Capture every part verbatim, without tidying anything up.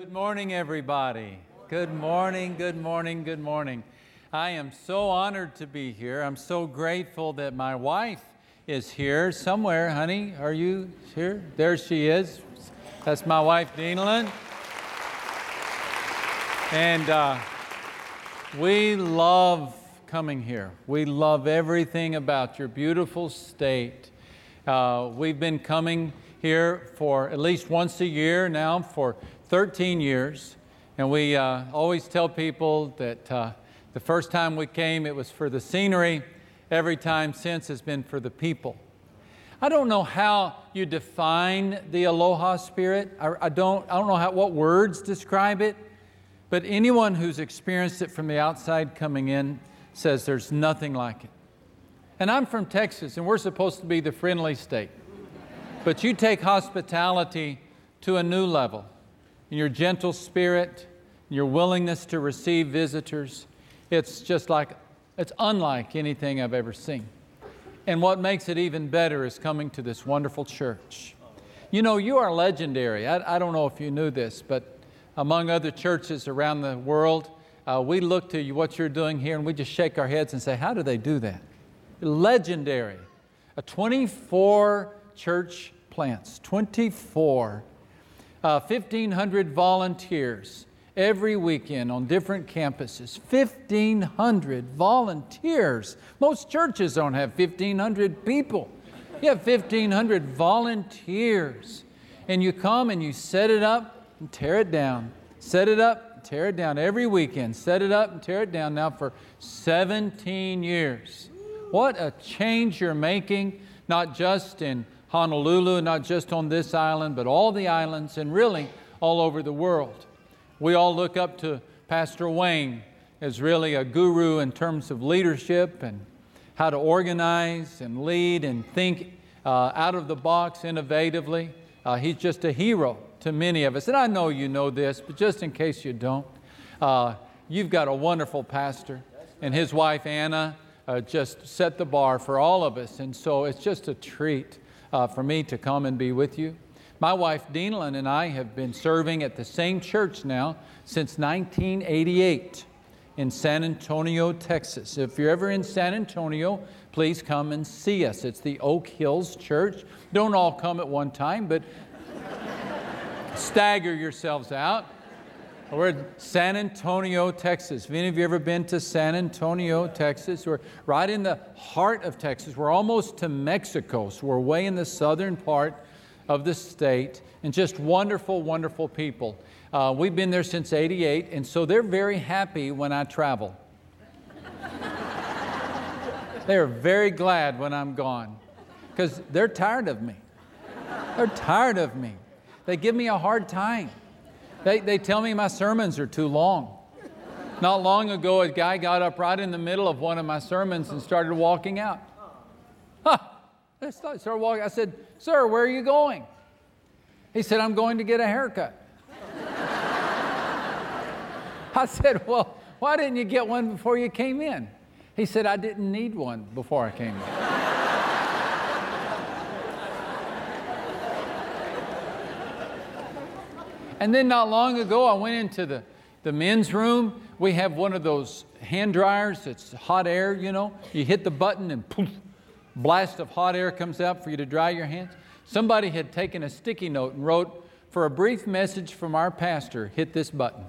Good morning, everybody. Good morning, good morning, good morning. I am so honored to be here. I'm so grateful that my wife is here somewhere. Honey, are you here? There she is. That's my wife, Deanlin. And uh, we love coming here. We love everything about your beautiful state. Uh, we've been coming here for at least once a year now for thirteen years. And we uh, always tell people that uh, the first time we came, it was for the scenery. Every time since has been for the people. I don't know how you define the Aloha Spirit. I, I don't I don't know how, what words describe it. But anyone who's experienced it from the outside coming in says there's nothing like it. And I'm from Texas, and we're supposed to be the friendly state. But you take hospitality to a new level. In your gentle spirit, your willingness to receive visitors, it's just like, it's unlike anything I've ever seen. And what makes it even better is coming to this wonderful church. You know, you are legendary. I, I don't know if you knew this, but among other churches around the world, uh, we look to you, what you're doing here, and we just shake our heads and say, how do they do that? Legendary. A twenty-four church plants, twenty-four. Uh, fifteen hundred volunteers every weekend on different campuses. fifteen hundred volunteers. Most churches don't have fifteen hundred people. You have fifteen hundred volunteers. And you come and you set it up and tear it down. Set it up and tear it down every weekend. Set it up and tear it down now for seventeen years. What a change you're making, not just in Honolulu, not just on this island, but all the islands and really all over the world. We all look up to Pastor Wayne as really a guru in terms of leadership and how to organize and lead and think uh, out of the box innovatively. Uh, he's just a hero to many of us. And I know you know this, but just in case you don't, uh, you've got a wonderful pastor, and his wife Anna uh, just set the bar for all of us. And so it's just a treat Uh, for me to come and be with you. My wife Deanlin and I have been serving at the same church now since nineteen eighty-eight in San Antonio, Texas. If you're ever in San Antonio, please come and see us. It's the Oak Hills Church. Don't all come at one time, but stagger yourselves out. We're in San Antonio, Texas. Have any of you ever been to San Antonio, Texas? We're right in the heart of Texas. We're almost to Mexico, so we're way in the southern part of the state, and just wonderful, wonderful people. Uh, we've been there since eighty-eight, and so they're very happy when I travel. They're very glad when I'm gone, because they're tired of me. They're tired of me. They give me a hard time. They, they tell me my sermons are too long. Not long ago, a guy got up right in the middle of one of my sermons and started walking out. Huh. I started walking. I said, "Sir, where are you going?" He said, "I'm going to get a haircut." I said, "Well, why didn't you get one before you came in?" He said, "I didn't need one before I came in." And then not long ago, I went into the, the men's room. We have one of those hand dryers. It's hot air, you know. You hit the button and poof, blast of hot air comes out for you to dry your hands. Somebody had taken a sticky note and wrote, "For a brief message from our pastor, hit this button."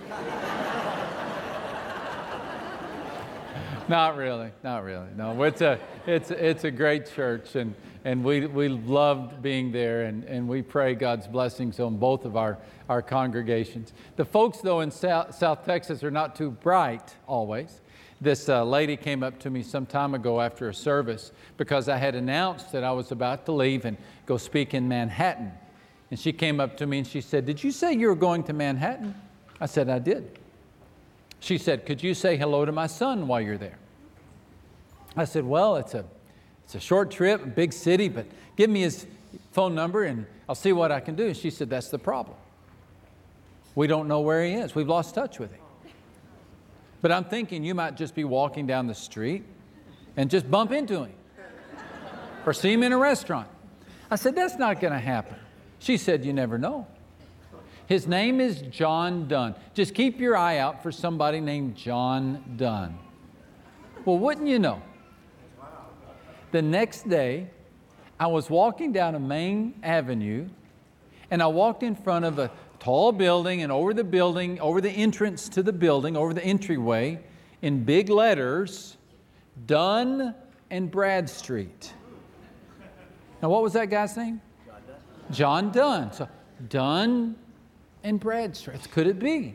Not really, not really. No, it's a it's it's a great church, and and we we loved being there, and and we pray God's blessings on both of our our congregations. The folks though in South, South Texas are not too bright always. This uh, lady came up to me some time ago after a service because I had announced that I was about to leave and go speak in Manhattan, and she came up to me and she said, "Did you say you were going to Manhattan?" I said, "I did." She said, "Could you say hello to my son while you're there?" I said, "Well, it's a it's a short trip, a big city, but give me his phone number and I'll see what I can do." And she said, "That's the problem. We don't know where he is. We've lost touch with him. But I'm thinking you might just be walking down the street and just bump into him or see him in a restaurant." I said, "That's not going to happen." She said, "You never know." His name is John Donne. Just keep your eye out for somebody named John Donne. Well, wouldn't you know, the next day, I was walking down a main avenue, and I walked in front of a tall building, and over the building, over the entrance to the building, over the entryway, in big letters, Donne and Bradstreet. Now, what was that guy's name? John Donne. So, Donne and Bradstreet. Could it be?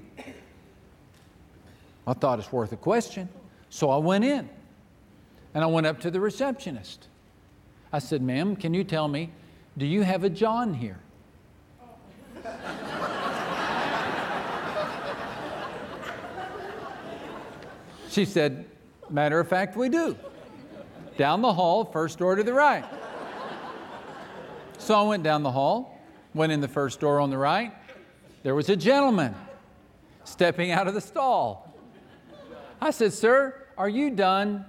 I thought it's worth a question. So I went in, and I went up to the receptionist. I said, ma'am, can you tell me, do you have a John here? She said, matter of fact, we do. Down the hall, first door to the right. So I went down the hall, went in the first door on the right. There was a gentleman stepping out of the stall. I said, sir, are you done?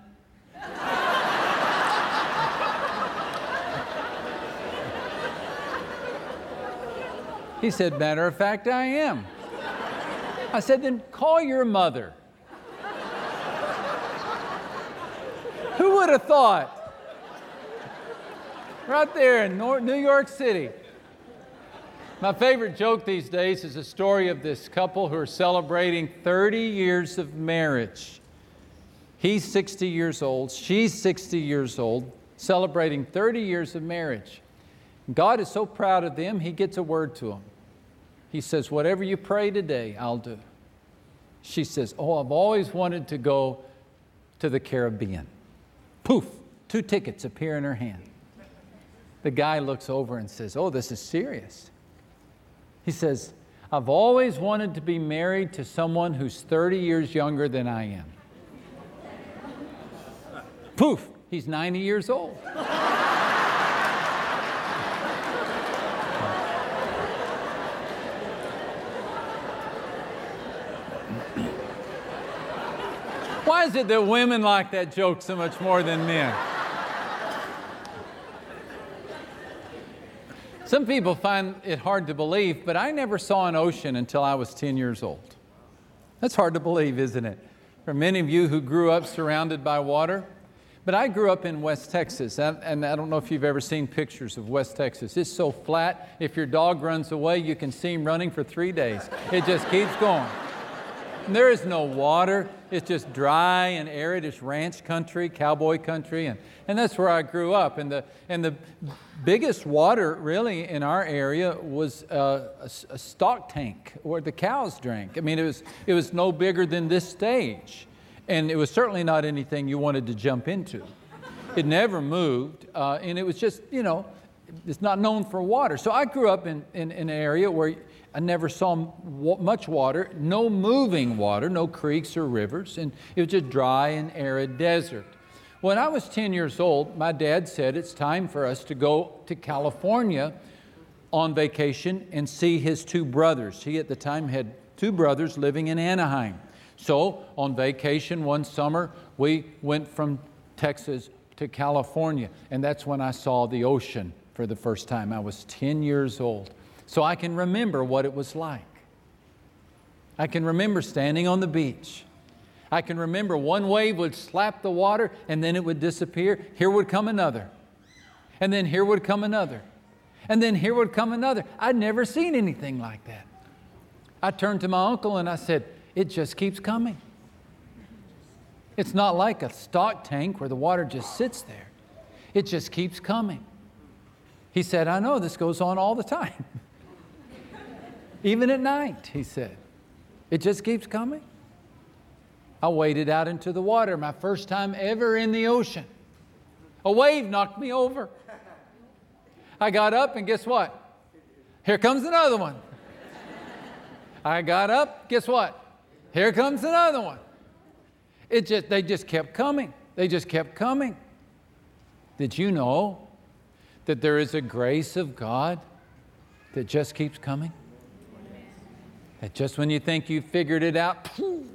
He said, matter of fact, I am. I said, then call your mother. Who would have thought? Right there in New York City. My favorite joke these days is a story of this couple who are celebrating thirty years of marriage. He's sixty years old, she's sixty years old, celebrating thirty years of marriage. God is so proud of them, He gets a word to them. He says, whatever you pray today, I'll do. She says, oh, I've always wanted to go to the Caribbean. Poof, two tickets appear in her hand. The guy looks over and says, oh, this is serious. He says, I've always wanted to be married to someone who's thirty years younger than I am. Poof, he's ninety years old. Why is it that women like that joke so much more than men? Some people find it hard to believe, but I never saw an ocean until I was ten years old. That's hard to believe, isn't it? For many of you who grew up surrounded by water. But I grew up in West Texas, and I don't know if you've ever seen pictures of West Texas. It's so flat, if your dog runs away, you can see him running for three days. It just keeps going. And there is no water. It's just dry and arid. It's ranch country, cowboy country, and, and that's where I grew up. And the, and the biggest water, really, in our area was uh, a, a stock tank where the cows drank. I mean, it was, it was no bigger than this stage. And it was certainly not anything you wanted to jump into. It never moved, uh, and it was just, you know, it's not known for water. So I grew up in, in, in an area where I never saw much water, no moving water, no creeks or rivers, and it was just dry and arid desert. When I was ten years old, my dad said it's time for us to go to California on vacation and see his two brothers. He at the time had two brothers living in Anaheim. So on vacation one summer, we went from Texas to California, and that's when I saw the ocean for the first time. I was ten years old. So I can remember what it was like. I can remember standing on the beach. I can remember one wave would slap the water and then it would disappear. Here would come another. And then here would come another. And then here would come another. I'd never seen anything like that. I turned to my uncle and I said, it just keeps coming. It's not like a stock tank where the water just sits there. It just keeps coming. He said, I know, this goes on all the time. Even at night, he said. It just keeps coming. I waded out into the water, my first time ever in the ocean. A wave knocked me over. I got up and guess what? Here comes another one. I got up, guess what? Here comes another one. It just, they just kept coming. They just kept coming. Did you know that there is a grace of God that just keeps coming? That just when you think you've figured it out,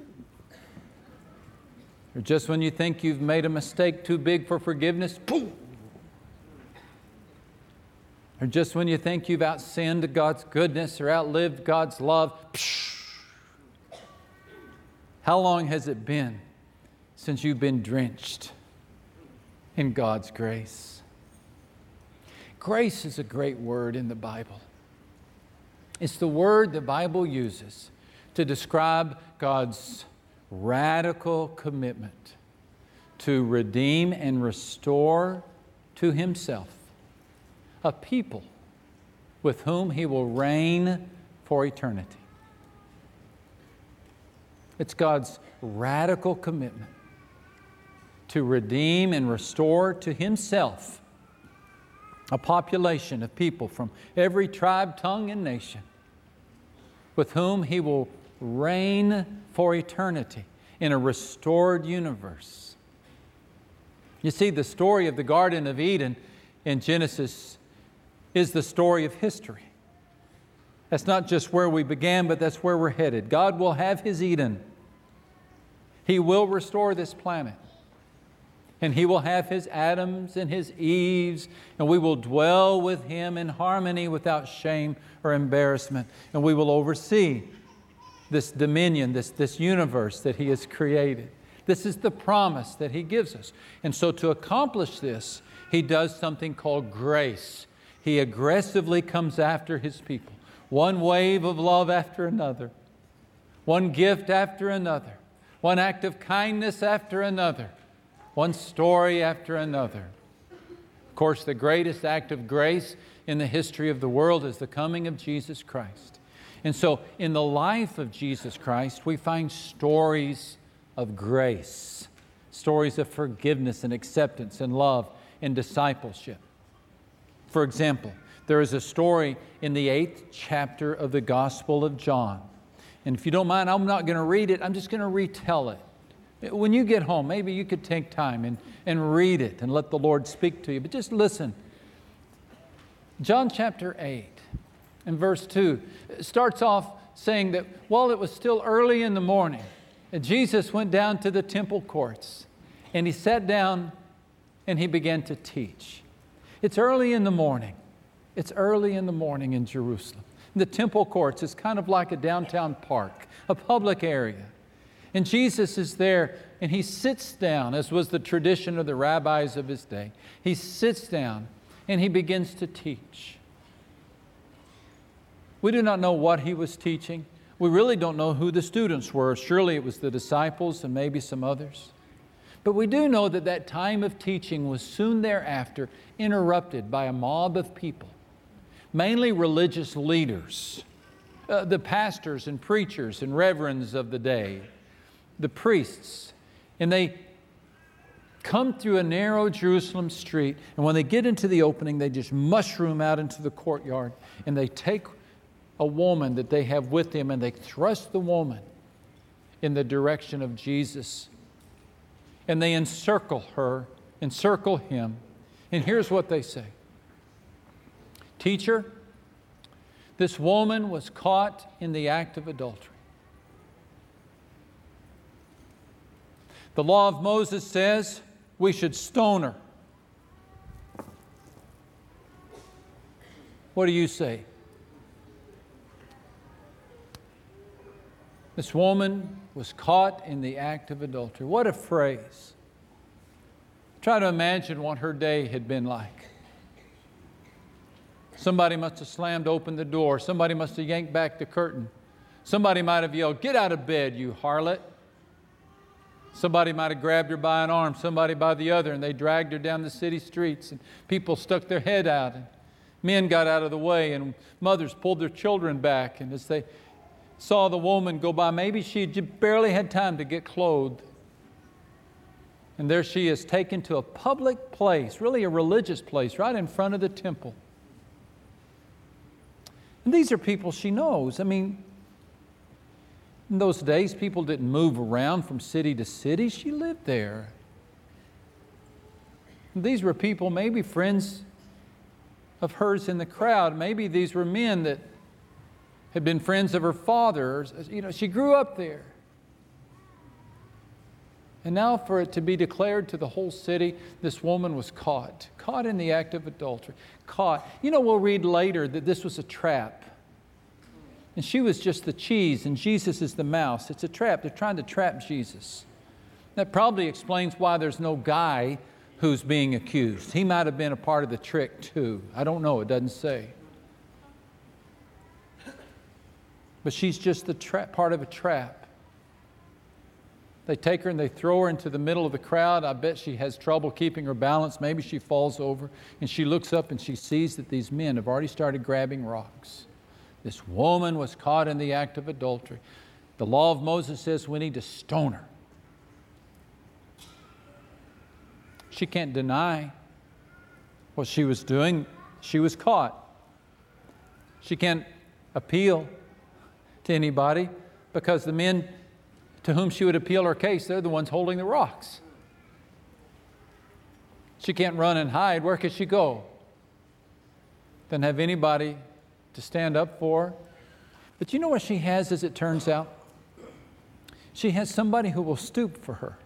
or just when you think you've made a mistake too big for forgiveness, Or just when you think you've outsinned God's goodness or outlived God's love, psh, how long has it been since you've been drenched in God's grace? Grace is a great word in the Bible. It's the word the Bible uses to describe God's radical commitment to redeem and restore to Himself a people with whom He will reign for eternity. It's God's radical commitment to redeem and restore to Himself a population of people from every tribe, tongue, and nation with whom He will reign for eternity in a restored universe. You see, the story of the Garden of Eden in Genesis is the story of history. That's not just where we began, but that's where we're headed. God will have His Eden. He will restore this planet. And He will have His Adams and His Eves, and we will dwell with Him in harmony without shame or embarrassment. And we will oversee this dominion, this, this universe that He has created. This is the promise that He gives us. And so to accomplish this, He does something called grace. He aggressively comes after His people. One wave of love after another. One gift after another. One act of kindness after another. One story after another. Of course, the greatest act of grace in the history of the world is the coming of Jesus Christ. And so, in the life of Jesus Christ, we find stories of grace, stories of forgiveness and acceptance and love and discipleship. For example, there is a story in the eighth chapter of the Gospel of John. And if you don't mind, I'm not going to read it. I'm just going to retell it. When you get home, maybe you could take time and, and read it and let the Lord speak to you. But just listen. John chapter eight and verse two starts off saying that while it was still early in the morning, Jesus went down to the temple courts and He sat down and He began to teach. It's early in the morning. It's early in the morning in Jerusalem. The temple courts is kind of like a downtown park, a public area. And Jesus is there and He sits down, as was the tradition of the rabbis of His day. He sits down and He begins to teach. We do not know what He was teaching. We really don't know who the students were. Surely it was the disciples and maybe some others. But we do know that that time of teaching was soon thereafter interrupted by a mob of people, mainly religious leaders, uh, the pastors and preachers and reverends of the day, the priests. And they come through a narrow Jerusalem street, and when they get into the opening, they just mushroom out into the courtyard, and they take a woman that they have with them, and they thrust the woman in the direction of Jesus. And they encircle her, encircle Him. And here's what they say. Teacher, this woman was caught in the act of adultery. The law of Moses says we should stone her. What do you say? This woman was caught in the act of adultery. What a phrase. Try to imagine what her day had been like. Somebody must have slammed open the door. Somebody must have yanked back the curtain. Somebody might have yelled, "Get out of bed, you harlot." Somebody might have grabbed her by an arm, somebody by the other, and they dragged her down the city streets, and people stuck their head out, and men got out of the way, and mothers pulled their children back, and as they saw the woman go by, maybe she barely had time to get clothed. And there she is, taken to a public place, really a religious place, right in front of the temple. And these are people she knows. I mean, in those days, people didn't move around from city to city. She lived there. And these were people, maybe friends of hers in the crowd. Maybe these were men that had been friends of her father. You know, she grew up there. And now for it to be declared to the whole city, this woman was caught, caught in the act of adultery, caught. You know, we'll read later that this was a trap. And she was just the cheese and Jesus is the mouse. It's a trap. They're trying to trap Jesus. That probably explains why there's no guy who's being accused. He might have been a part of the trick too. I don't know. It doesn't say. But she's just the tra- part of a trap. They take her and they throw her into the middle of the crowd. I bet she has trouble keeping her balance. Maybe she falls over. And she looks up and she sees that these men have already started grabbing rocks. This woman was caught in the act of adultery. The law of Moses says we need to stone her. She can't deny what she was doing. She was caught. She can't appeal to anybody because the men to whom she would appeal her case, they're the ones holding the rocks. She can't run and hide. Where could she go? Doesn't have anybody to stand up for her. But you know what she has, as it turns out? She has somebody who will stoop for her.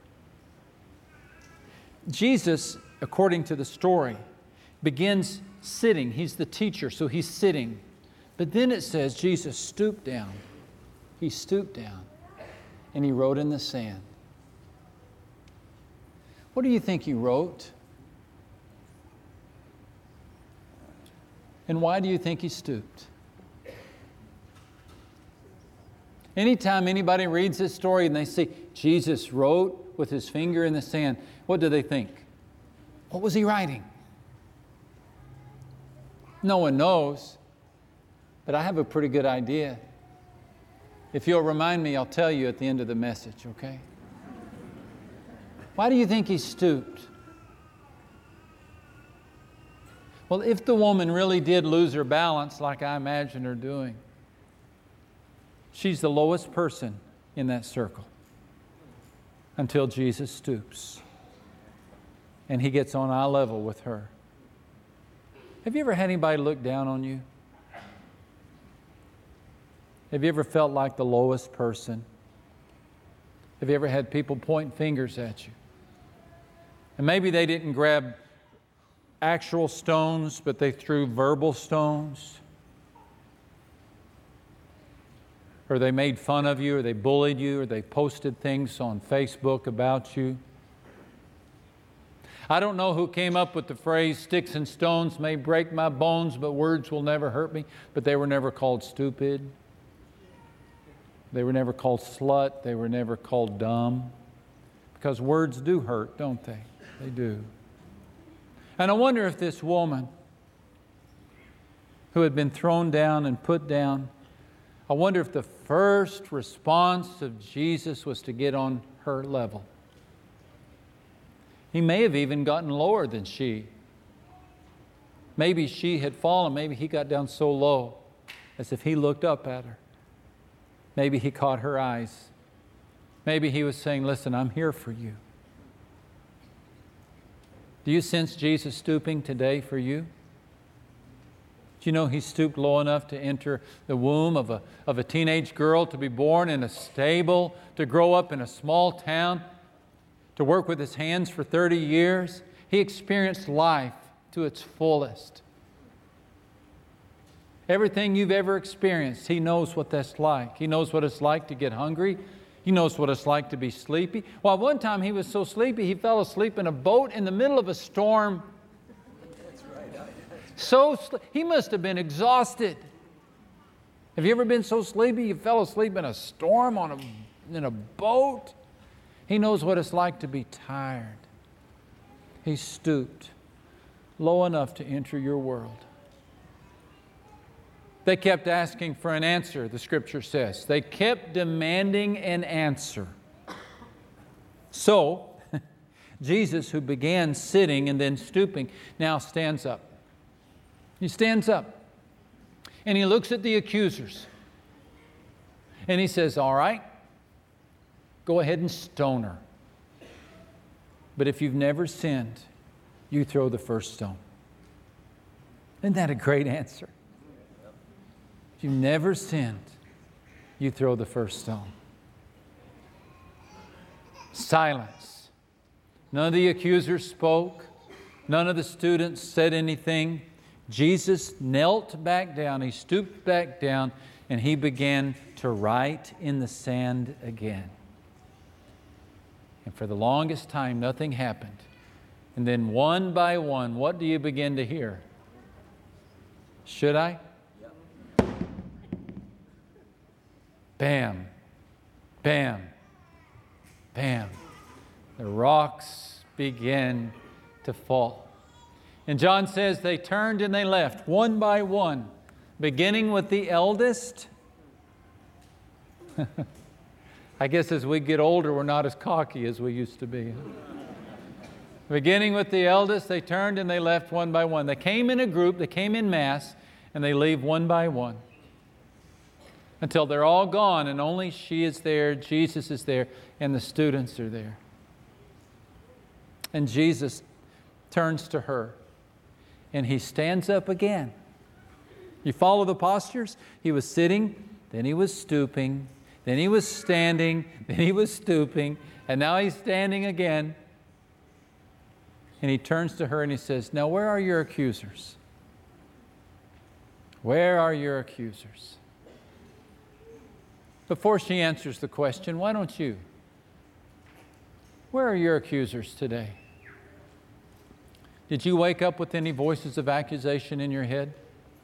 Jesus, according to the story, begins sitting. He's the teacher, so he's sitting. But then it says Jesus stooped down. He stooped down and he wrote in the sand. What do you think he wrote? And why do you think he stooped? Anytime anybody reads this story and they see Jesus wrote with his finger in the sand, what do they think? What was he writing? No one knows, but I have a pretty good idea. If you'll remind me, I'll tell you at the end of the message, okay? Why do you think he stooped? Well, if the woman really did lose her balance, like I imagine her doing, she's the lowest person in that circle until Jesus stoops and he gets on eye level with her. Have you ever had anybody look down on you? Have you ever felt like the lowest person? Have you ever had people point fingers at you? And maybe they didn't grab actual stones, but they threw verbal stones. Or they made fun of you, or they bullied you, or they posted things on Facebook about you. I don't know who came up with the phrase, sticks and stones may break my bones, but words will never hurt me. But they were never called stupid. They were never called slut. They were never called dumb. Because words do hurt, don't they? They do. And I wonder if this woman who had been thrown down and put down, I wonder if the first response of Jesus was to get on her level. He may have even gotten lower than she. Maybe she had fallen. Maybe he got down so low as if he looked up at her. Maybe he caught her eyes. Maybe he was saying, listen, I'm here for you. Do you sense Jesus stooping today for you? Do you know he stooped low enough to enter the womb of a, of a teenage girl, to be born in a stable, to grow up in a small town, to work with his hands for thirty years? He experienced life to its fullest. Everything you've ever experienced, he knows what that's like. He knows what it's like to get hungry. He knows what it's like to be sleepy. Well, one time he was so sleepy, he fell asleep in a boat in the middle of a storm. That's right. So sl- he must have been exhausted. Have you ever been so sleepy you fell asleep in a storm on a, in a boat? He knows what it's like to be tired. He stooped low enough to enter your world. They kept asking for an answer, the Scripture says. They kept demanding an answer. So, Jesus, who began sitting and then stooping, now stands up. He stands up. And he looks at the accusers. And he says, all right, go ahead and stone her. But if you've never sinned, you throw the first stone. Isn't that a great answer? If you've never sinned, you throw the first stone. Silence. None of the accusers spoke. None of the students said anything. Jesus knelt back down. He stooped back down and he began to write in the sand again. And for the longest time, nothing happened. And then one by one, what do you begin to hear? Should I? Yep. Bam, bam, bam. The rocks began to fall. And John says they turned and they left one by one, beginning with the eldest. I guess as we get older, we're not as cocky as we used to be. Beginning with the eldest, they turned and they left one by one. They came in a group, they came in mass, and they leave one by one. Until they're all gone and only she is there, Jesus is there, and the students are there. And Jesus turns to her and he stands up again. You follow the postures? He was sitting, then he was stooping, then he was standing, then he was stooping, and now he's standing again. And he turns to her and he says, now where are your accusers? Where are your accusers? Before she answers the question, why don't you? Where are your accusers today? Did you wake up with any voices of accusation in your head?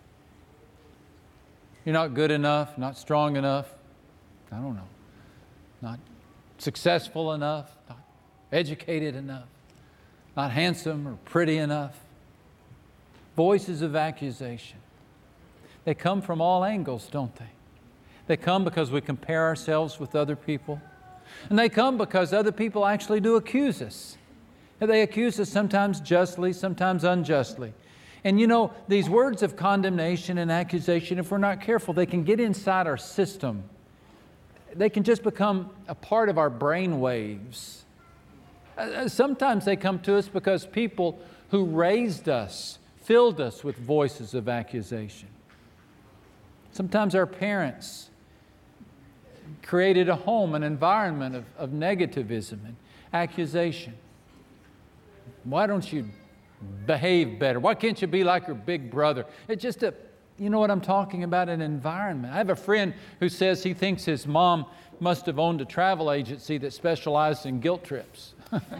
You're not good enough, not strong enough, I don't know, not successful enough, not educated enough, not handsome or pretty enough. Voices of accusation. They come from all angles, don't they? They come because we compare ourselves with other people. And they come because other people actually do accuse us. And they accuse us sometimes justly, sometimes unjustly. And you know, these words of condemnation and accusation, if we're not careful, they can get inside our system. They can just become a part of our brain waves. Uh, sometimes they come to us because people who raised us filled us with voices of accusation. Sometimes our parents created a home, an environment of, of negativism and accusation. Why don't you behave better? Why can't you be like your big brother? It's just a, you know what I'm talking about, an environment. I have a friend who says he thinks his mom must have owned a travel agency that specialized in guilt trips.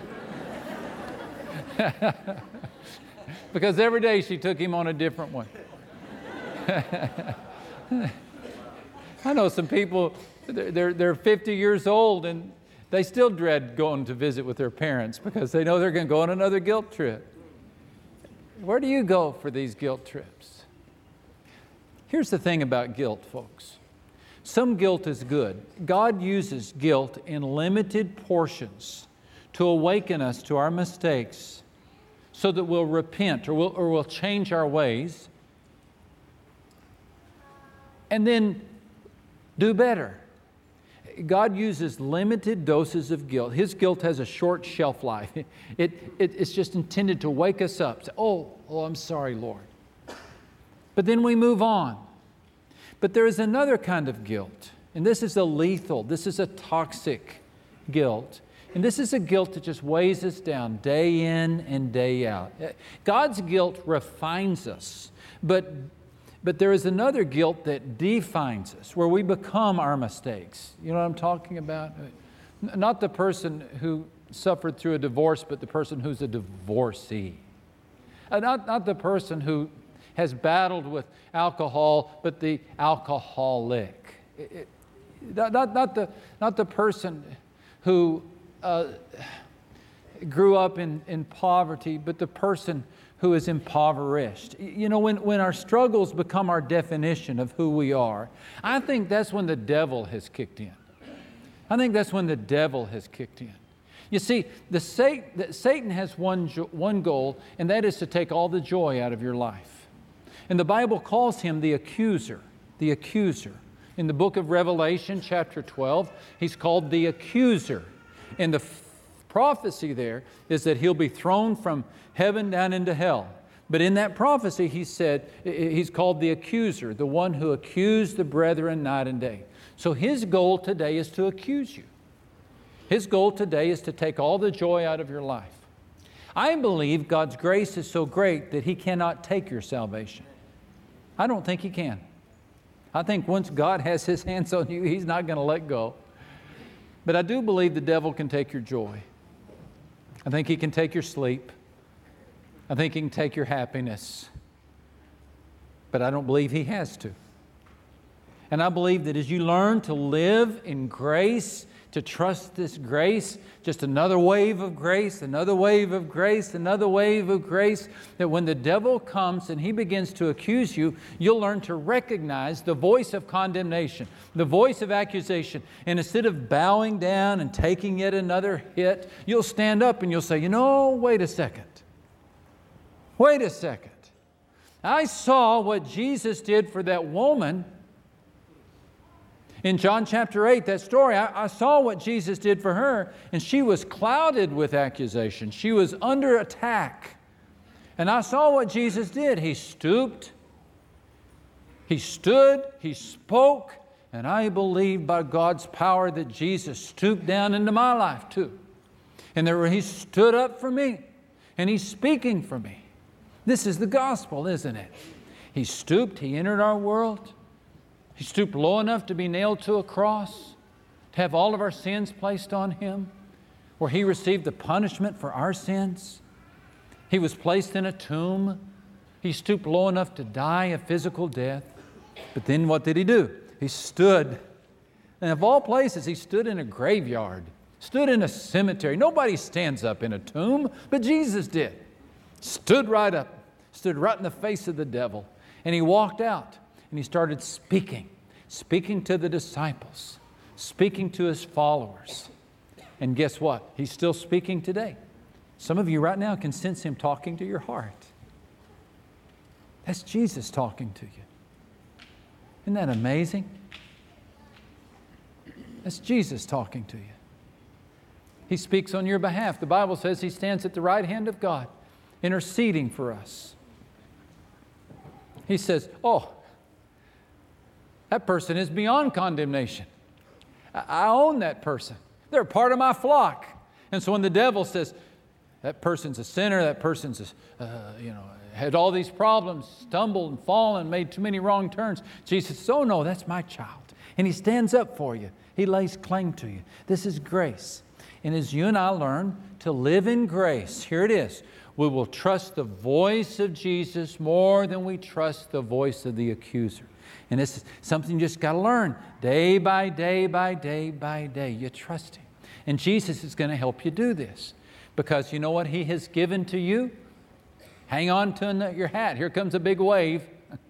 Because every day she took him on a different one. I know some people, they're, they're fifty years old and they still dread going to visit with their parents because they know they're going to go on another guilt trip. Where do you go for these guilt trips? Here's the thing about guilt, folks. Some guilt is good. God uses guilt in limited portions to awaken us to our mistakes so that we'll repent or we'll, or we'll change our ways and then do better. God uses limited doses of guilt. His guilt has a short shelf life. It, it, it's just intended to wake us up. Say, oh, oh, I'm sorry, Lord. But then we move on. But there is another kind of guilt, and this is a lethal, this is a toxic guilt. And this is a guilt that just weighs us down day in and day out. God's guilt refines us, but But there is another guilt that defines us, where we become our mistakes. You know what I'm talking about? Not the person who suffered through a divorce, but the person who's a divorcee. Not, not the person who has battled with alcohol, but the alcoholic. It, it, not, not, not, the, not the person who uh, grew up in, in poverty, but the person who is impoverished. You know, when, when our struggles become our definition of who we are, I think that's when the devil has kicked in. I think that's when the devil has kicked in. You see, the Satan, Satan has one, one goal, and that is to take all the joy out of your life. And the Bible calls him the accuser, the accuser. In the book of Revelation, chapter twelve, he's called the accuser. And the prophecy there is that he'll be thrown from heaven down into hell. But in that prophecy, he said, he's called the accuser, the one who accused the brethren night and day. So his goal today is to accuse you. His goal today is to take all the joy out of your life. I believe God's grace is so great that He cannot take your salvation. I don't think He can. I think once God has His hands on you, He's not going to let go. But I do believe the devil can take your joy. I think he can take your sleep. I think he can take your happiness. But I don't believe he has to. And I believe that as you learn to live in grace, to trust this grace, just another wave of grace, another wave of grace, another wave of grace, that when the devil comes and he begins to accuse you, you'll learn to recognize the voice of condemnation, the voice of accusation. And instead of bowing down and taking yet another hit, you'll stand up and you'll say, you know, wait a second. Wait a second. I saw what Jesus did for that woman in John chapter eight, that story, I, I saw what Jesus did for her, and she was clouded with accusation. She was under attack. And I saw what Jesus did. He stooped, He stood, He spoke, and I believe by God's power that Jesus stooped down into my life too. And there He stood up for me, and He's speaking for me. This is the gospel, isn't it? He stooped, He entered our world. He stooped low enough to be nailed to a cross, to have all of our sins placed on Him, where He received the punishment for our sins. He was placed in a tomb. He stooped low enough to die a physical death. But then what did He do? He stood. And of all places, He stood in a graveyard, stood in a cemetery. Nobody stands up in a tomb, but Jesus did. Stood right up, stood right in the face of the devil. And He walked out. And He started speaking, speaking to the disciples, speaking to His followers. And guess what? He's still speaking today. Some of you right now can sense Him talking to your heart. That's Jesus talking to you. Isn't that amazing? That's Jesus talking to you. He speaks on your behalf. The Bible says He stands at the right hand of God, interceding for us. He says, oh, that person is beyond condemnation. I own that person. They're part of my flock. And so when the devil says, that person's a sinner, that person's, a, uh, you know, had all these problems, stumbled and fallen, made too many wrong turns, Jesus says, oh no, that's my child. And He stands up for you. He lays claim to you. This is grace. And as you and I learn to live in grace, here it is, we will trust the voice of Jesus more than we trust the voice of the accuser. And this is something you just got to learn day by day by day by day. You trust Him. And Jesus is going to help you do this. Because you know what He has given to you? Hang on to your hat. Here comes a big wave.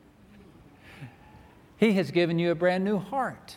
He has given you a brand new heart.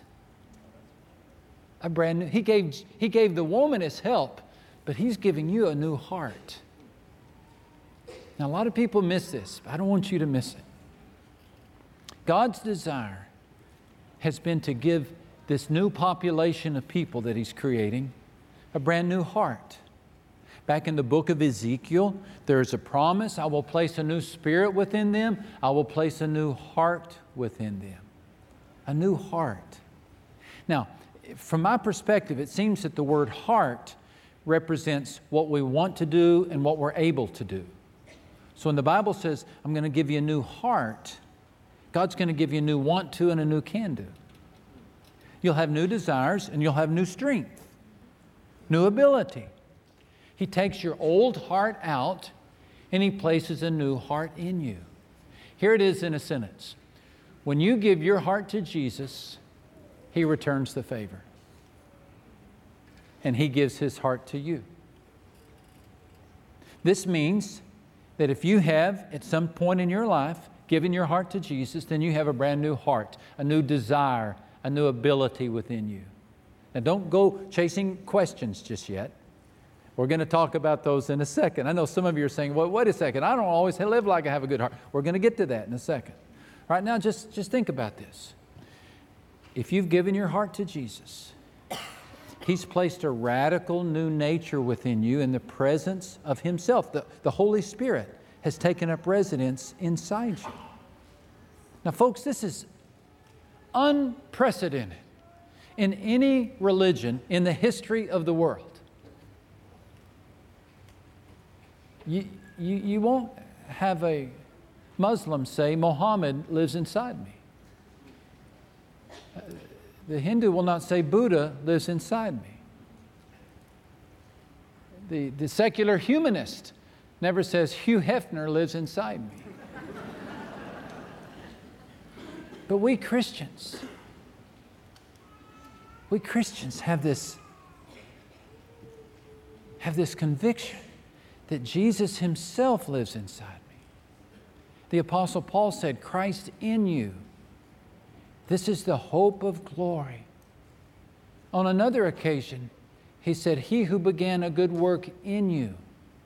A brand new. He gave, he gave the woman His help, but He's giving you a new heart. Now, a lot of people miss this, but I don't want you to miss it. God's desire has been to give this new population of people that He's creating a brand new heart. Back in the book of Ezekiel, there is a promise, I will place a new spirit within them. I will place a new heart within them. A new heart. Now, from my perspective, it seems that the word heart represents what we want to do and what we're able to do. So when the Bible says, I'm going to give you a new heart, God's going to give you a new want to and a new can do. You'll have new desires and you'll have new strength, new ability. He takes your old heart out and He places a new heart in you. Here it is in a sentence. When you give your heart to Jesus, He returns the favor. And He gives His heart to you. This means that if you have, at some point in your life, given your heart to Jesus, then you have a brand new heart, a new desire, a new ability within you. Now don't go chasing questions just yet. We're going to talk about those in a second. I know some of you are saying, well, wait a second, I don't always live like I have a good heart. We're going to get to that in a second. Right now, just, just think about this. If you've given your heart to Jesus, He's placed a radical new nature within you in the presence of Himself. The, the Holy Spirit has taken up residence inside you. Now, folks, this is unprecedented. in any religion in the history of the world. You, you, you won't have a Muslim say, Muhammad lives inside me. The Hindu will not say, Buddha lives inside me. The, the secular humanist never says, Hugh Hefner lives inside me. But we Christians, we Christians have this, have this conviction that Jesus Himself lives inside me. The Apostle Paul said, Christ in you. This is the hope of glory. On another occasion, he said, He who began a good work in you,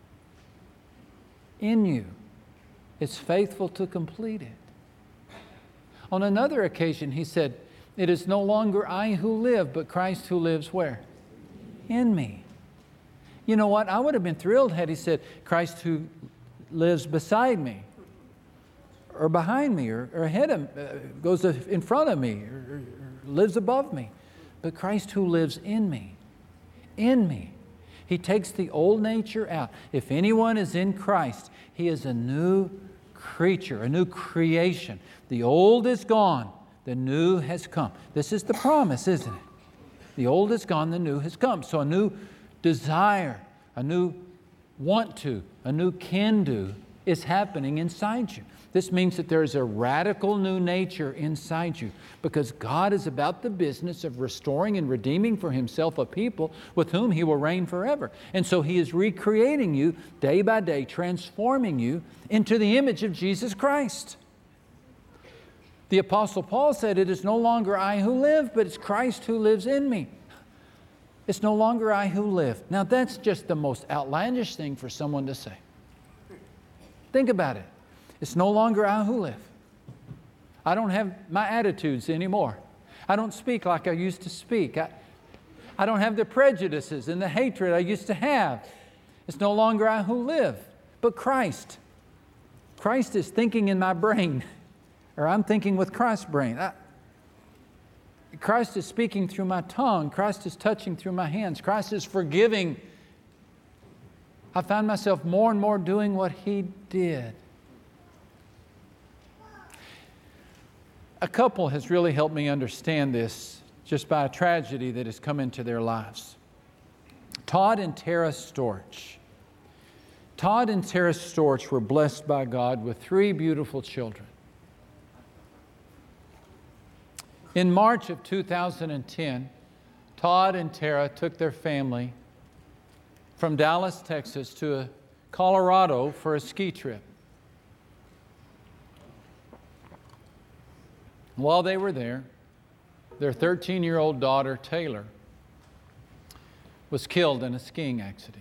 in you, is faithful to complete it. On another occasion, he said, it is no longer I who live, but Christ who lives where? In me. You know what? I would have been thrilled had he said, Christ who lives beside me, or behind me, or, or ahead of, uh, goes in front of me, or, or, or lives above me. But Christ who lives in me, in me. He takes the old nature out. If anyone is in Christ, he is a new creature, a new creation. The old is gone, the new has come. This is the promise, isn't it? The old is gone, the new has come. So a new desire, a new want to, a new can do is happening inside you. This means that there is a radical new nature inside you because God is about the business of restoring and redeeming for Himself a people with whom He will reign forever. And so He is recreating you day by day, transforming you into the image of Jesus Christ. The Apostle Paul said, it is no longer I who live, but it's Christ who lives in me. It's no longer I who live. Now that's just the most outlandish thing for someone to say. Think about it. It's no longer I who live. I don't have my attitudes anymore. I don't speak like I used to speak. I, I don't have the prejudices and the hatred I used to have. It's no longer I who live, but Christ. Christ is thinking in my brain, or I'm thinking with Christ's brain. I, Christ is speaking through my tongue. Christ is touching through my hands. Christ is forgiving. I found myself more and more doing what He did. A couple has really helped me understand this just by a tragedy that has come into their lives. Todd and Tara Storch. Todd and Tara Storch were blessed by God with three beautiful children. In March of two thousand ten, Todd and Tara took their family from Dallas, Texas to Colorado for a ski trip. While they were there, their thirteen-year-old daughter, Taylor, was killed in a skiing accident.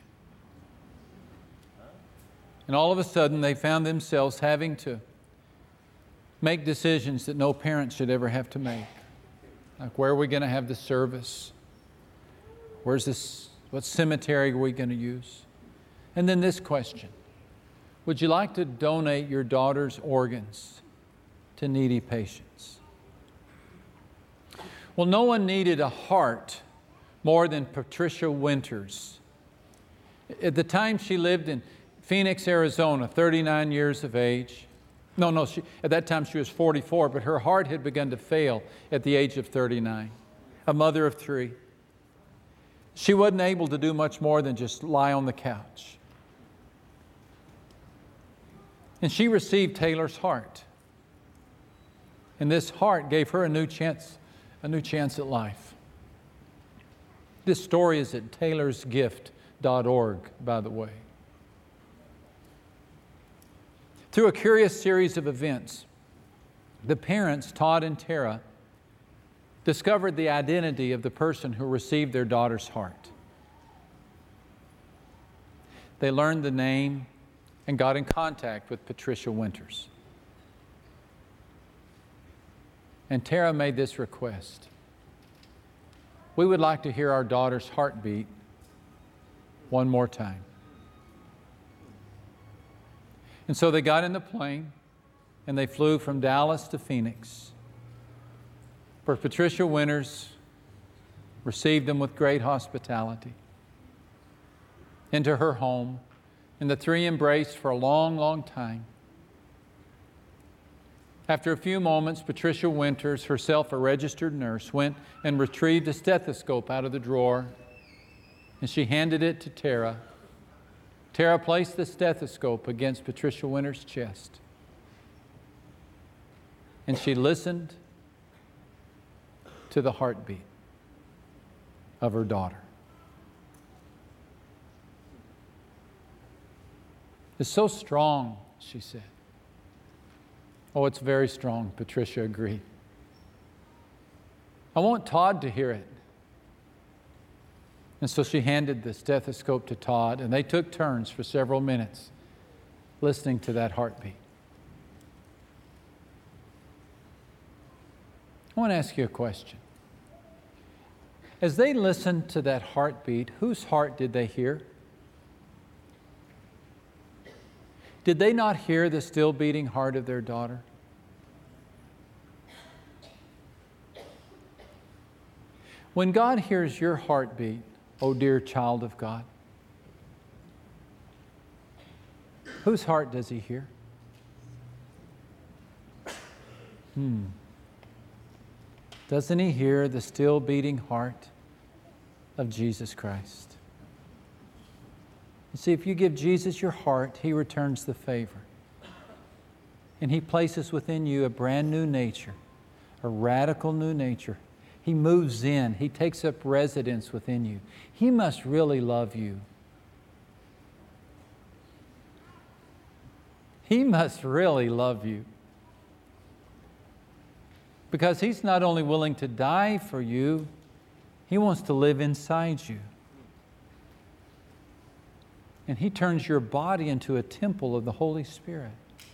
And all of a sudden, they found themselves having to make decisions that no parent should ever have to make. Like, where are we going to have the service? Where's this, what cemetery are we going to use? And then this question: would you like to donate your daughter's organs to needy patients? Well, no one needed a heart more than Patricia Winters. At the time she lived in Phoenix, Arizona, thirty-nine years of age. No, no, she, at that time she was forty-four, but her heart had begun to fail at the age of thirty-nine. A mother of three. She wasn't able to do much more than just lie on the couch. And she received Taylor's heart. And this heart gave her a new chance, a new chance at life. This story is at taylors gift dot org, by the way. Through a curious series of events, the parents, Todd and Tara, discovered the identity of the person who received their daughter's heart. They learned the name and got in contact with Patricia Winters. And Tara made this request: we would like to hear our daughter's heartbeat one more time. And so they got in the plane and they flew from Dallas to Phoenix, where Patricia Winters received them with great hospitality into her home, and the three embraced for a long, long time. After a few moments, Patricia Winters, herself a registered nurse, went and retrieved a stethoscope out of the drawer, and she handed it to Tara. Tara placed the stethoscope against Patricia Winters' chest, and she listened to the heartbeat of her daughter. It's so strong, she said. Oh, it's very strong, Patricia agreed. I want Todd to hear it. And so she handed the stethoscope to Todd, and they took turns for several minutes listening to that heartbeat. I want to ask you a question. As they listened to that heartbeat, whose heart did they hear? Did they not hear the still beating heart of their daughter? When God hears your heartbeat, oh dear child of God, whose heart does He hear? Hmm. Doesn't He hear the still beating heart of Jesus Christ? You see, if you give Jesus your heart, He returns the favor. And He places within you a brand new nature, a radical new nature. He moves in. He takes up residence within you. He must really love you. He must really love you. Because He's not only willing to die for you, He wants to live inside you. And He turns your body into a temple of the Holy Spirit.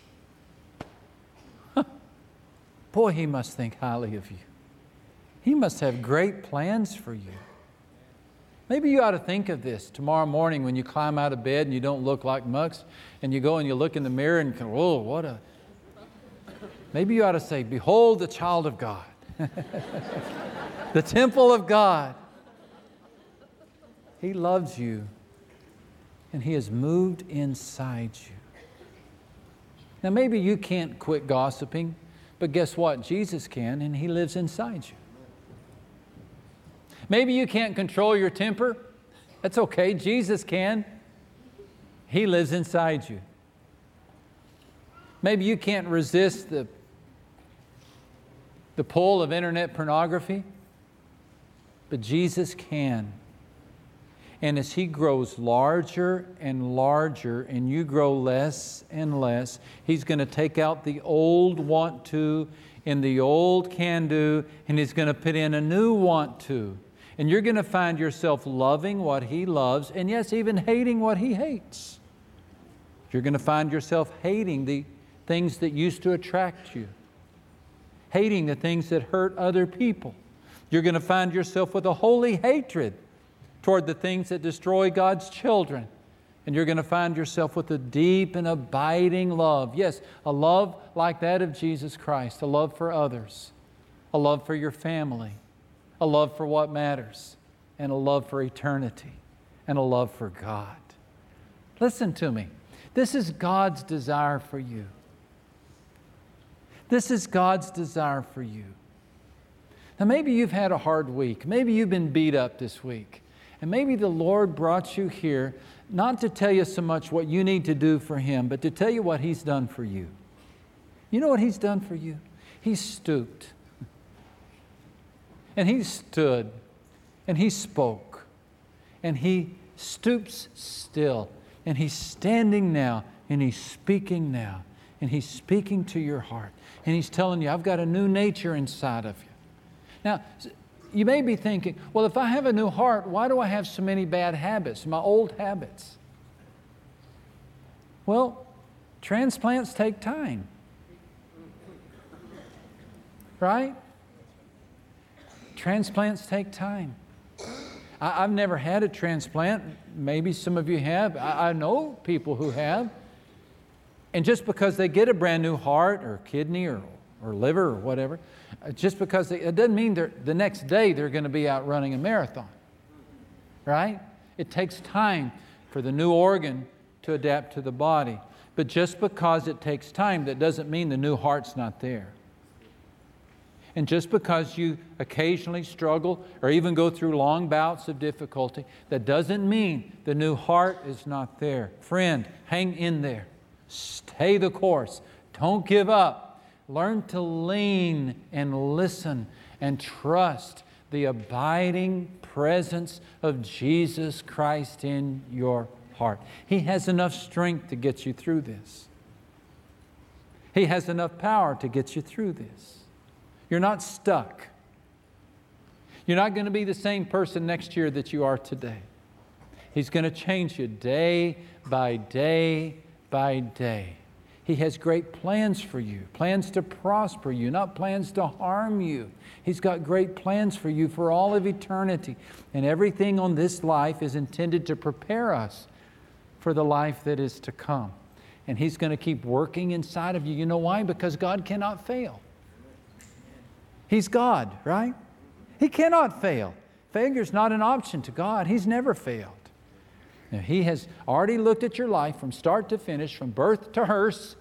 Boy, He must think highly of you. He must have great plans for you. Maybe you ought to think of this tomorrow morning when you climb out of bed and you don't look like mucks, and you go and you look in the mirror and go, oh, what a... Maybe you ought to say, behold the child of God. The temple of God. He loves you, and He has moved inside you. Now maybe you can't quit gossiping, but guess what? Jesus can, and He lives inside you. Maybe you can't control your temper. That's okay. Jesus can. He lives inside you. Maybe you can't resist the, the pull of internet pornography, but Jesus can. And as He grows larger and larger and you grow less and less, He's going to take out the old want to and the old can do, and He's going to put in a new want to. And you're going to find yourself loving what He loves, and yes, even hating what He hates. You're going to find yourself hating the things that used to attract you, hating the things that hurt other people. You're going to find yourself with a holy hatred toward the things that destroy God's children. And you're going to find yourself with a deep and abiding love. Yes, a love like that of Jesus Christ, a love for others, a love for your family, a love for what matters, and a love for eternity, and a love for God. Listen to me. This is God's desire for you. This is God's desire for you. Now maybe you've had a hard week. Maybe you've been beat up this week. And maybe the Lord brought you here not to tell you so much what you need to do for Him, but to tell you what He's done for you. You know what He's done for you? He stooped. And He stood. And He spoke. And He stoops still. And He's standing now. And He's speaking now. And He's speaking to your heart. And He's telling you, I've got a new nature inside of you. Now, you may be thinking, well, if I have a new heart, why do I have so many bad habits, my old habits? Well, transplants take time. Right? Transplants take time. I, I've never had a transplant. Maybe some of you have. I, I know people who have. And just because they get a brand new heart or kidney or, or liver or whatever, Just because they, it doesn't mean they're, the next day they're going to be out running a marathon, right? It takes time for the new organ to adapt to the body. But just because it takes time, that doesn't mean the new heart's not there. And just because you occasionally struggle or even go through long bouts of difficulty, that doesn't mean the new heart is not there. Friend, hang in there. Stay the course. Don't give up. Learn to lean and listen and trust the abiding presence of Jesus Christ in your heart. He has enough strength to get you through this. He has enough power to get you through this. You're not stuck. You're not going to be the same person next year that you are today. He's going to change you day by day by day. He has great plans for you, plans to prosper you, not plans to harm you. He's got great plans for you for all of eternity. And everything on this life is intended to prepare us for the life that is to come. And He's going to keep working inside of you. You know why? Because God cannot fail. He's God, right? He cannot fail. Failure's not an option to God. He's never failed. Now, He has already looked at your life from start to finish, from birth to hearse.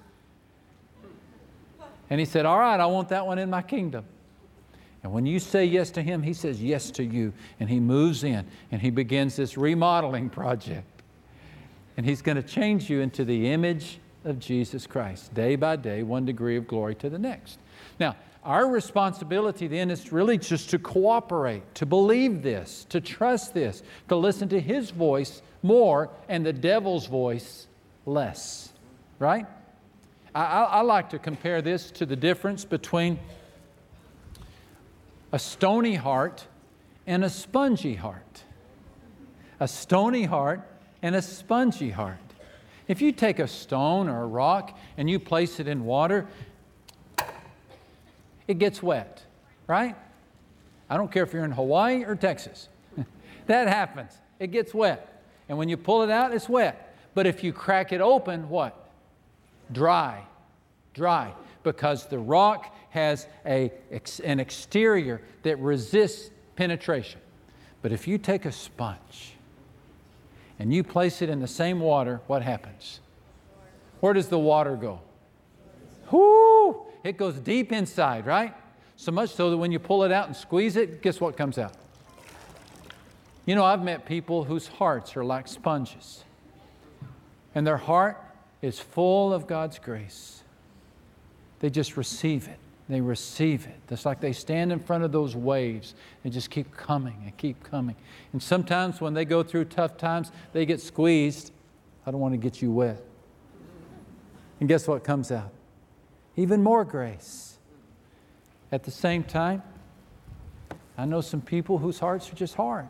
And He said, all right, I want that one in my kingdom. And when you say yes to Him, He says yes to you. And He moves in and He begins this remodeling project. And He's going to change you into the image of Jesus Christ, day by day, one degree of glory to the next. Now, our responsibility then is really just to cooperate, to believe this, to trust this, to listen to His voice more and the devil's voice less, right? I, I, I like to compare this to the difference between a stony heart and a spongy heart. A stony heart and a spongy heart. If you take a stone or a rock and you place it in water, it gets wet, right? I don't care if you're in Hawaii or Texas. That happens. It gets wet. And when you pull it out, it's wet. But if you crack it open, what? Dry. Dry. Because the rock has a, an exterior that resists penetration. But if you take a sponge and you place it in the same water, what happens? Where does the water go? Whoo! It goes deep inside, right? So much so that when you pull it out and squeeze it, guess what comes out? You know, I've met people whose hearts are like sponges. And their heart is full of God's grace. They just receive it. They receive it. It's like they stand in front of those waves and just keep coming and keep coming. And sometimes when they go through tough times, they get squeezed. I don't want to get you wet. And guess what comes out? Even more grace. At the same time, I know some people whose hearts are just hard.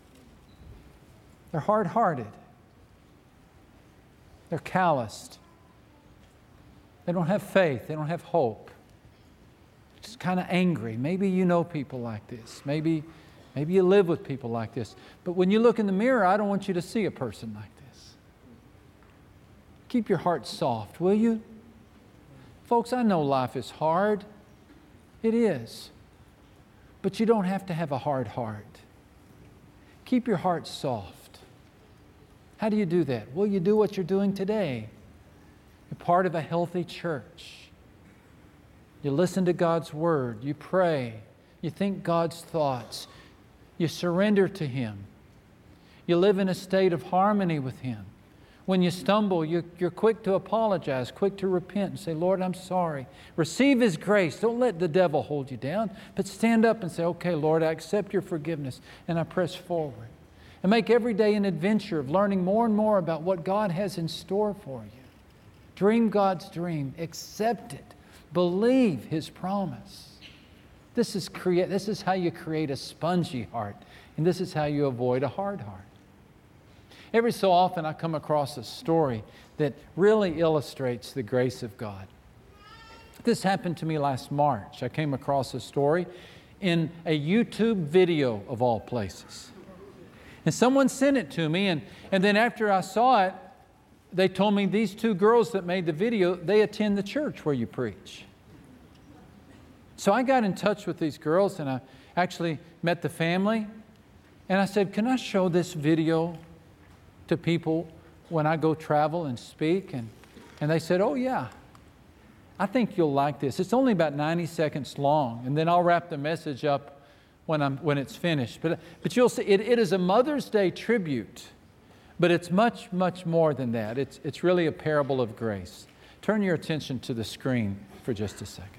They're hard-hearted. They're calloused. They don't have faith. They don't have hope. Just kind of angry. Maybe you know people like this. Maybe, maybe you live with people like this. But when you look in the mirror, I don't want you to see a person like this. Keep your heart soft, will you? Folks, I know life is hard. It is. But you don't have to have a hard heart. Keep your heart soft. How do you do that? Well, you do what you're doing today. You're part of a healthy church. You listen to God's Word. You pray. You think God's thoughts. You surrender to Him. You live in a state of harmony with Him. When you stumble, you're, you're quick to apologize, quick to repent and say, Lord, I'm sorry. Receive His grace. Don't let the devil hold you down, but stand up and say, okay, Lord, I accept your forgiveness and I press forward. And make every day an adventure of learning more and more about what God has in store for you. Dream God's dream. Accept it. Believe His promise. This is, create, this is how you create a spongy heart, and this is how you avoid a hard heart. Every so often I come across a story that really illustrates the grace of God. This happened to me last March. I came across a story in a YouTube video of all places. And someone sent it to me, and, and then after I saw it, they told me these two girls that made the video, they attend the church where you preach. So I got in touch with these girls, and I actually met the family. And I said, can I show this video to people when I go travel and speak? And, and they said, oh, yeah. I think you'll like this. It's only about ninety seconds long, and then I'll wrap the message up when I'm when it's finished. But, but you'll see, it, it is a Mother's Day tribute, but it's much, much more than that. It's, it's really a parable of grace. Turn your attention to the screen for just a second.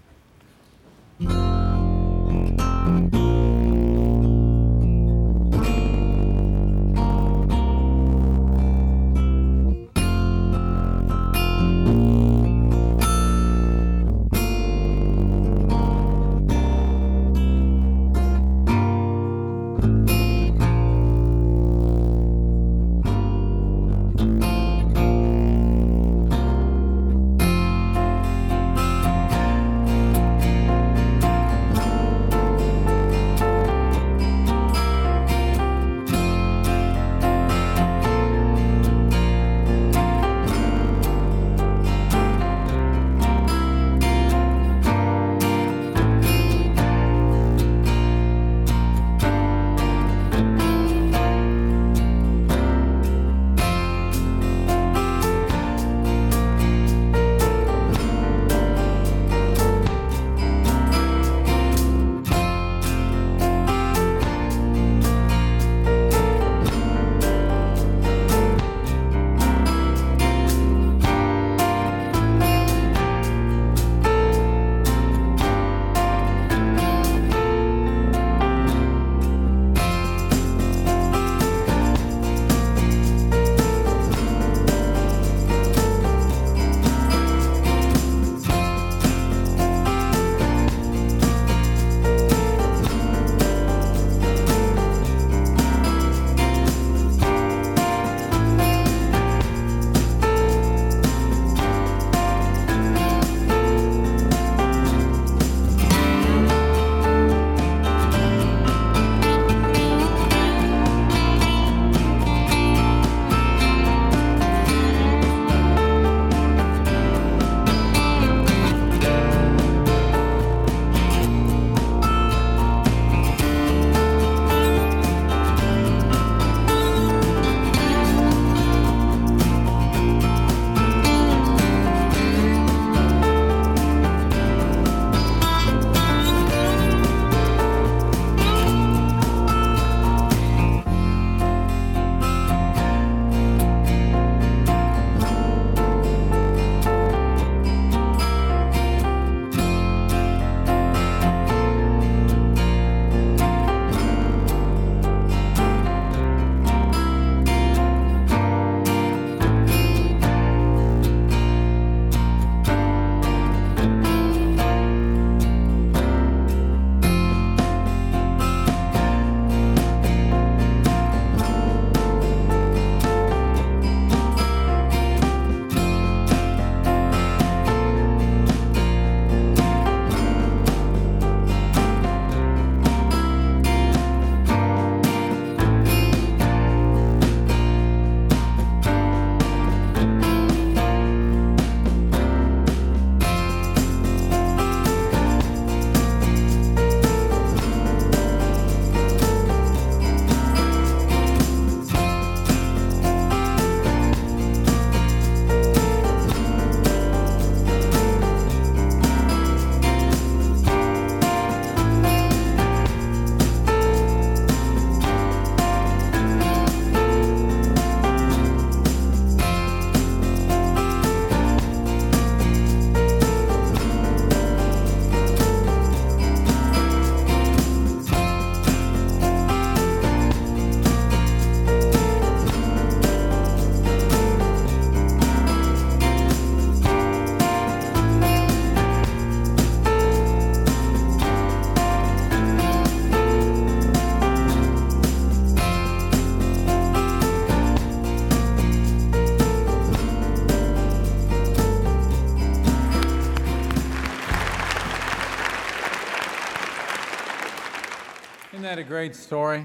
that a great story?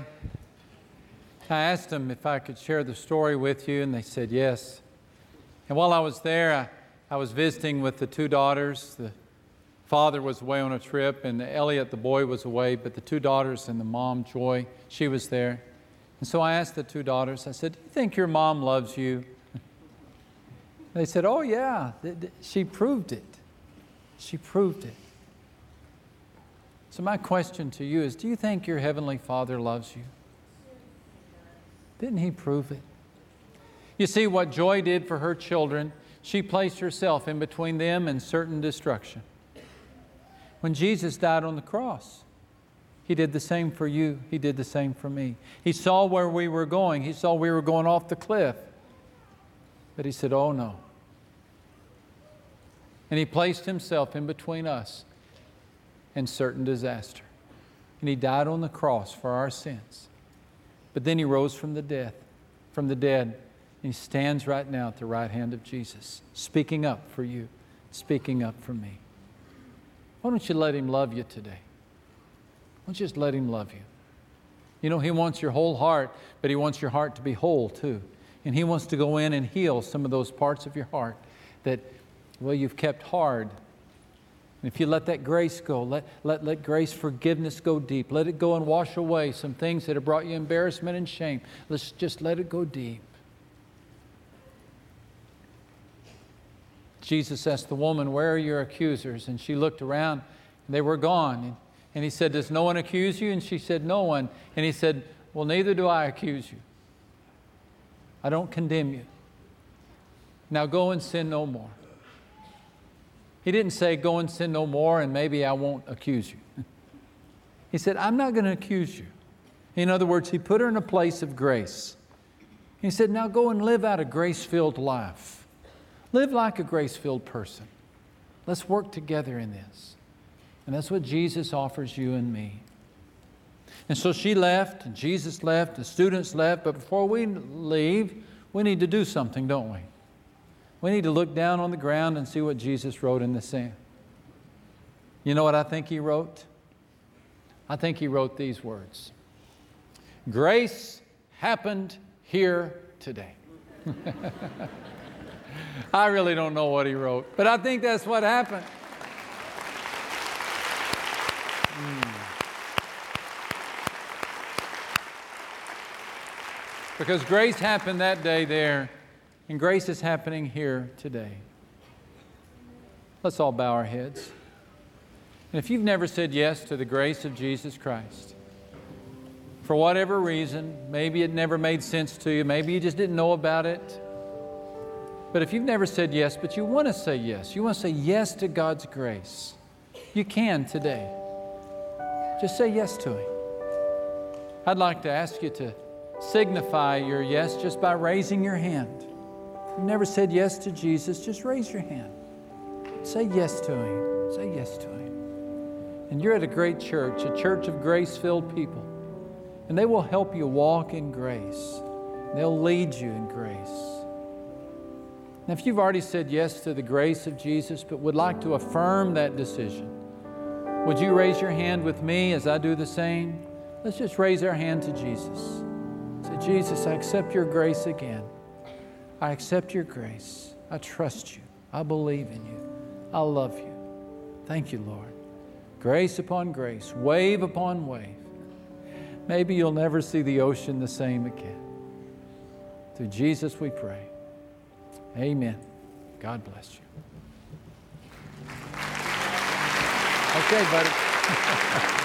I asked them if I could share the story with you, and they said yes. And while I was there, I, I was visiting with the two daughters, the father was away on a trip, and Elliot, the boy, was away, but the two daughters and the mom, Joy, she was there. And so I asked the two daughters, I said, do you think your mom loves you? They said, oh yeah, she proved it. She proved it. So my question to you is, do you think your Heavenly Father loves you? Didn't He prove it? You see, what Joy did for her children, she placed herself in between them and certain destruction. When Jesus died on the cross, He did the same for you. He did the same for me. He saw where we were going. He saw we were going off the cliff. But He said, oh no. And He placed Himself in between us and certain disaster. And He died on the cross for our sins. But then He rose from the death, from the dead. And He stands right now at the right hand of Jesus, speaking up for you, speaking up for me. Why don't you let Him love you today? Why don't you just let Him love you? You know, He wants your whole heart, but He wants your heart to be whole too. And He wants to go in and heal some of those parts of your heart that, well, you've kept hard. And if you let that grace go, let, let, let grace forgiveness go deep. Let it go and wash away some things that have brought you embarrassment and shame. Let's just let it go deep. Jesus asked the woman, where are your accusers? And she looked around, and they were gone. And, and He said, does no one accuse you? And she said, no one. And He said, well, neither do I accuse you. I don't condemn you. Now go and sin no more. He didn't say, go and sin no more and maybe I won't accuse you. He said, I'm not going to accuse you. In other words, He put her in a place of grace. He said, now go and live out a grace-filled life. Live like a grace-filled person. Let's work together in this. And that's what Jesus offers you and me. And so she left, and Jesus left, the students left, but before we leave, we need to do something, don't we? We need to look down on the ground and see what Jesus wrote in the sand. You know what I think He wrote? I think He wrote these words. Grace happened here today. I really don't know what He wrote, but I think that's what happened. Mm. Because grace happened that day there, and grace is happening here today. Let's all bow our heads. And if you've never said yes to the grace of Jesus Christ, for whatever reason, maybe it never made sense to you, maybe you just didn't know about it, but if you've never said yes, but you want to say yes, you want to say yes to God's grace, you can today. Just say yes to Him. I'd like to ask you to signify your yes just by raising your hand. If you've never said yes to Jesus, just raise your hand. Say yes to Him. Say yes to Him. And you're at a great church, a church of grace-filled people. And they will help you walk in grace. They'll lead you in grace. Now, if you've already said yes to the grace of Jesus, but would like to affirm that decision, would you raise your hand with me as I do the same? Let's just raise our hand to Jesus. Say, Jesus, I accept your grace again. I accept your grace. I trust you. I believe in you. I love you. Thank you, Lord. Grace upon grace, wave upon wave. Maybe you'll never see the ocean the same again. Through Jesus we pray. Amen. God bless you. Okay, buddy.